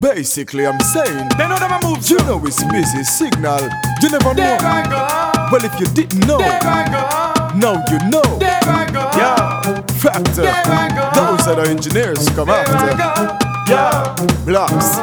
Basically, I'm saying, They know them a move. you know it's busy signal. You never There know. I go. Well, if you didn't know, There I go. now you know. There I go. Yeah, factor. There I go. Those are the engineers come There I after. go. Yeah, blocks.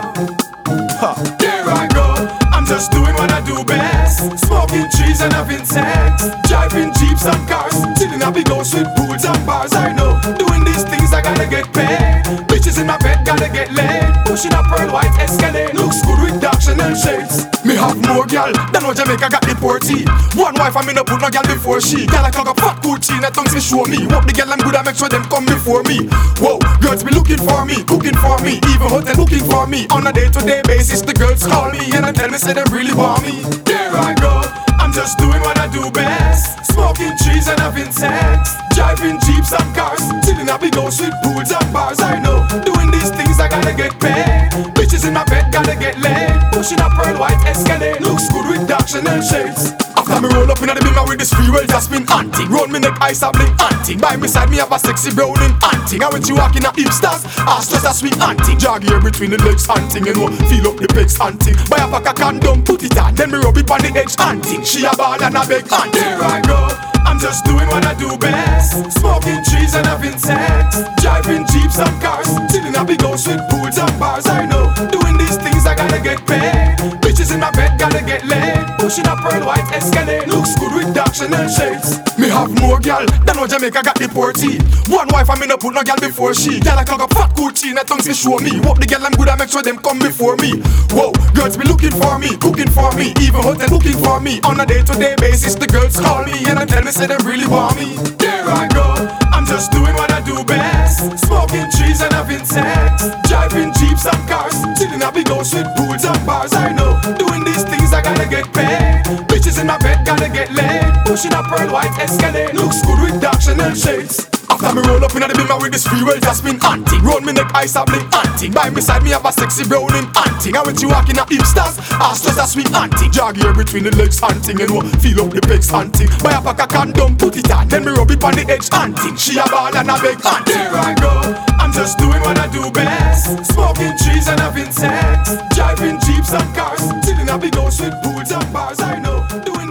Ha. There I go. I'm just doing what I do best. Smoking trees and having sex. Driving jeeps and cars. Chilling at big house with pools and bars. I know. Doing these things I gotta get paid. Bitches in my bed gotta get laid. Pushing a pearl white Escalade. Looks good with dark Chanel shades. Me have more gal than what Jamaica got the porty. One wife I'm in a put no gal before she. Gal I clog up fat Gucci and tongues me show me. What the gal I'm good I make sure them come before me. Whoa, girls be looking for me, cooking for me. Even hotel booking for me. On a day-to-day basis the girls call me and they tell me say they really want me. There I go, I'm just doing what I do best. Smoking trees and having sex. Driving jeeps and cars. Chilling at big house with pools and bars. I know, doing these things I gotta get paid. Bitches in my bed gotta get laid. Pushing a pearl white Escalade. Looks good with dark Chanel shades. After me roll up in the bimmer with this free well Jasmine hunting. Roll me neck ice a blink hunting. By my side me have a sexy browning hunting. And when she walk in a hipsters, ass just a sweet hunting. Jog here between the legs hunting. You know, feel up the pecs hunting. Buy a pack of condom, put it on. Then me rub it on the edge hunting. She a ball and a beg hunting. There I go, I'm just doing what I do best. Smoking trees and having sex. Driving jeeps and cars. Chilling at big house with pools and bars. I know, doing these things I gotta get paid. Bitches in my bed gotta get laid. Pushing a pearl white Escalade. Looks good with dark Chanel shades. Me have more gal than what Jamaica got the porty. One wife I'm in a put no gal before she. Gal I clog up fat Gucci and tongues me show me. What the gal I'm good I make sure them come before me. Whoa, girls be looking for me, cooking for me. Even hotel booking for me. On a day-to-day basis the girls call me and they tell me say they really want me. There I go, I'm just doing what I do best. Smoking trees and having sex. Driving jeeps and cars. Chilling at big house with pools and bars. I know, doing these things I gotta get paid. Bitches in my bed gotta get laid. Pushing a pearl white Escalade. Looks good with dark Chanel shades. After me roll up in the bimmer with this free well Jasmine hunting. Roll me neck ice a blink hunting. By my side me have a sexy browning hunting. And when she walk in a hipsters, ass just a sweet hunting. Jog here between the legs hunting. You know, feel up the pecs hunting. Buy a pack of condom, put it on. Then me rub it on the edge hunting. She a ball and a beg hunting. There I go, I'm just doing what I do best. Smoking trees and having sex. Driving jeeps and cars. Chilling at big house with pools and bars. I know, doing